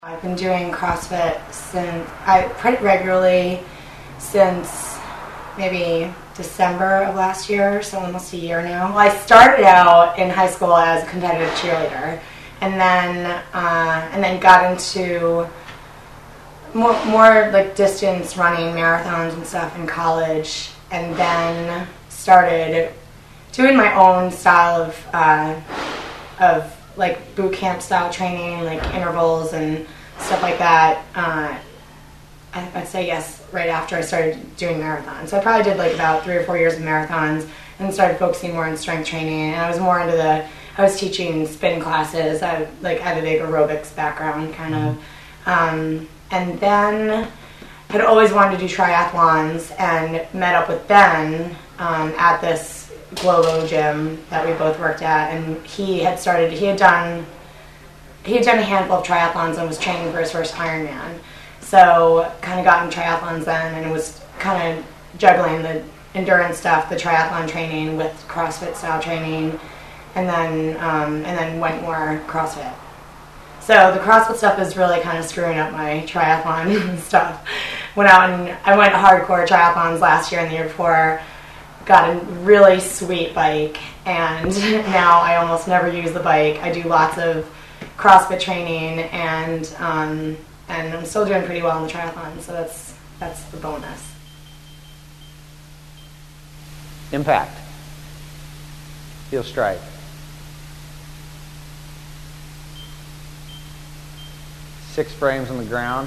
I've been doing CrossFit pretty regularly since maybe December of last year, so almost a year now. Well, I started out in high school as a competitive cheerleader, and then got into more like distance running, marathons and stuff in college, and then started doing my own style of like boot camp style training, like intervals and stuff like that. I'd say yes, right after I started doing marathons. So I probably did like about 3 or 4 years of marathons and started focusing more on strength training. And I was more into I was teaching spin classes. I have a big aerobics background kind of. And then I'd always wanted to do triathlons and met up with Ben at this Globo gym that we both worked at, and he had done a handful of triathlons and was training for his first Ironman. So kind of got in triathlons then, and it was kind of juggling the endurance stuff, the triathlon training with CrossFit style training, and then went more CrossFit. So the CrossFit stuff is really kind of screwing up my triathlon stuff. I went hardcore triathlons last year and the year before. Got a really sweet bike, and now I almost never use the bike. I do lots of CrossFit training, and I'm still doing pretty well in the triathlon, so that's the bonus. Impact. Heel strike. Six frames on the ground.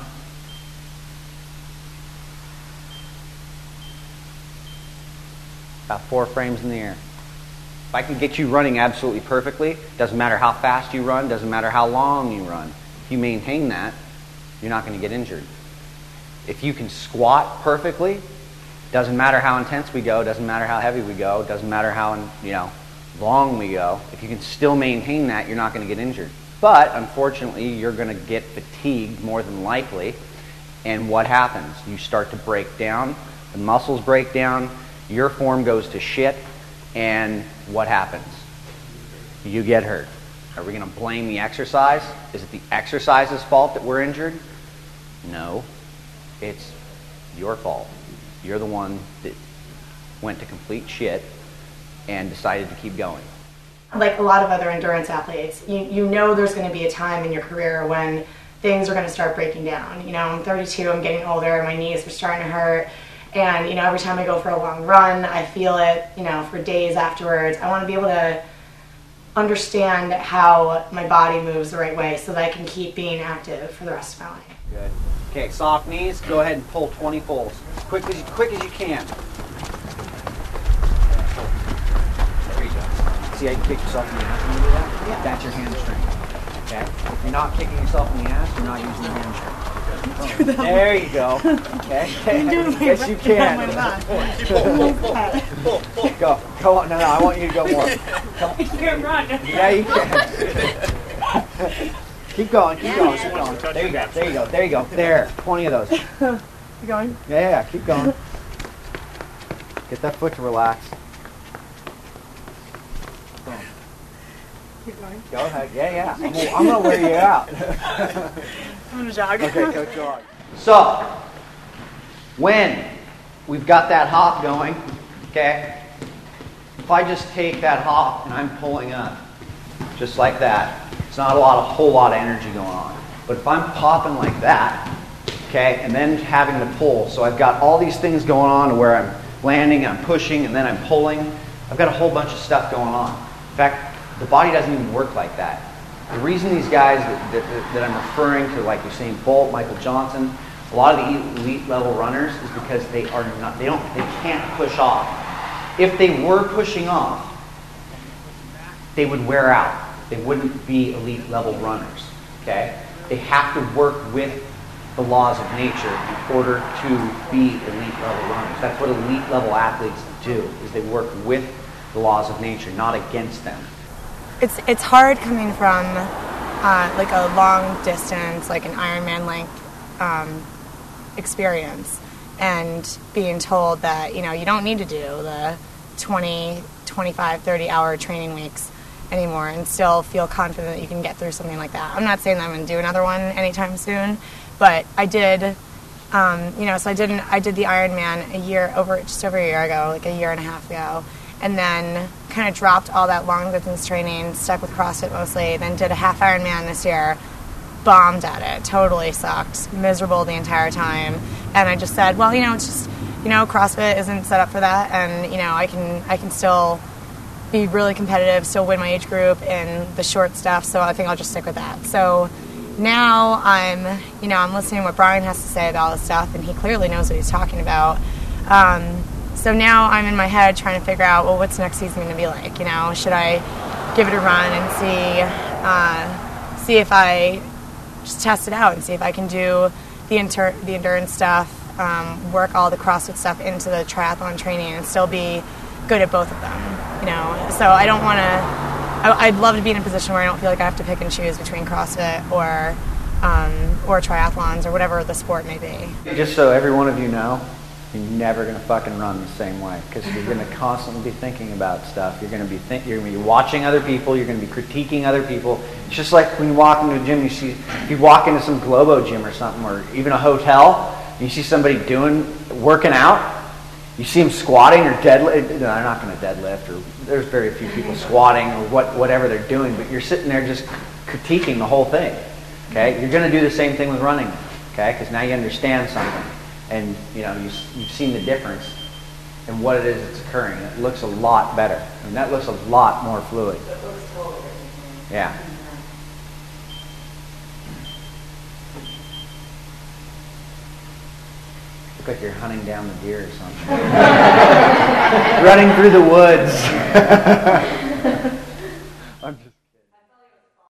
About 4 frames in the air. If I can get you running absolutely perfectly, doesn't matter how fast you run, doesn't matter how long you run. If you maintain that, you're not going to get injured. If you can squat perfectly, doesn't matter how intense we go, doesn't matter how heavy we go, doesn't matter how long we go. If you can still maintain that, you're not going to get injured. But unfortunately, you're going to get fatigued more than likely. And what happens? You start to break down. The muscles break down. Your form goes to shit, and what happens? You get hurt. Are we going to blame the exercise? Is it the exercise's fault that we're injured? No. It's your fault. You're the one that went to complete shit and decided to keep going. Like a lot of other endurance athletes, you know there's going to be a time in your career when things are going to start breaking down. I'm 32, I'm getting older, my knees are starting to hurt. And, every time I go for a long run, I feel it, for days afterwards. I want to be able to understand how my body moves the right way so that I can keep being active for the rest of my life. Good. Okay, soft knees. Go ahead and pull 20 pulls. Quick as you can. There you go. See how you kick yourself in the ass when you do that? Yeah. That's your hamstring. Okay? If you're not kicking yourself in the ass, you're not using your hamstring. There you go. Okay. Yes, you can. Go on. No, I want you to go more. Come on. You can run. Yeah, you can. Keep going. Keep going. There you go. There. 20 of those. You going? Yeah. Keep going. Get that foot to relax. Keep going. Go ahead. Yeah. I'm gonna wear you out. I'm gonna jog. Okay, go jog. So, when we've got that hop going, okay, if I just take that hop and I'm pulling up, just like that, it's not a whole lot of energy going on. But if I'm popping like that, okay, and then having to pull, so I've got all these things going on where I'm landing, I'm pushing, and then I'm pulling, I've got a whole bunch of stuff going on. In fact, the body doesn't even work like that. The reason these guys that I'm referring to, like Usain Bolt, Michael Johnson, a lot of the elite level runners, is because they can't push off. If they were pushing off, they would wear out. They wouldn't be elite level runners. Okay? They have to work with the laws of nature in order to be elite level runners. That's what elite level athletes do, is they work with the laws of nature, not against them. It's hard coming from like a long distance, like an Ironman length experience, and being told that you don't need to do the 20, 25, 30 hour training weeks, anymore and still feel confident that you can get through something like that. I'm not saying that I'm going to do another one anytime soon, but I did, so I did the Ironman just over a year ago, like a year and a half ago, and then kind of dropped all that long distance training, stuck with CrossFit mostly, then did a half Ironman this year, bombed at it, totally sucked, miserable the entire time, and I just said, well, it's just, CrossFit isn't set up for that, and, I can still be really competitive, still win my age group in the short stuff, so I think I'll just stick with that. So now I'm listening to what Brian has to say about all this stuff, and he clearly knows what he's talking about. So now I'm in my head trying to figure out, well, what's next season going to be like? Should I give it a run and see if I just test it out and see if I can do the endurance stuff, work all the CrossFit stuff into the triathlon training and still be good at both of them, So I don't want to. I'd love to be in a position where I don't feel like I have to pick and choose between CrossFit or triathlons or whatever the sport may be. Just so every one of you know, you're never going to fucking run the same way because you're going to constantly be thinking about stuff. You're going to be watching other people. You're going to be critiquing other people. It's just like when you walk into a gym, if you walk into some Globo gym or something, or even a hotel, you see somebody working out. You see them squatting or deadlift. No, they're not going to deadlift, or there's very few people squatting or whatever they're doing. But you're sitting there just critiquing the whole thing. Okay, you're going to do the same thing with running. Okay, because now you understand something. And you've seen the difference in what it is that's occurring. It looks a lot better. I mean, that looks a lot more fluid. It looks totally different. Yeah. Look like you're hunting down the deer or something. Running through the woods.